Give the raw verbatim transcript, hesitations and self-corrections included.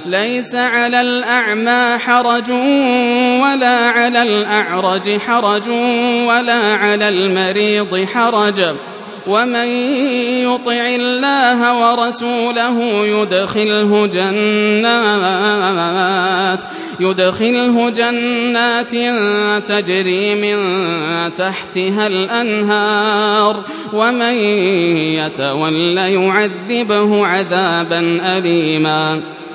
ليس على الأعمى حرج ولا على الأعرج حرج ولا على المريض حرج ومن يطع الله ورسوله يدخله جنات يدخله جنات تجري من تحتها الأنهار ومن يتول يعذبه عذابا أليما.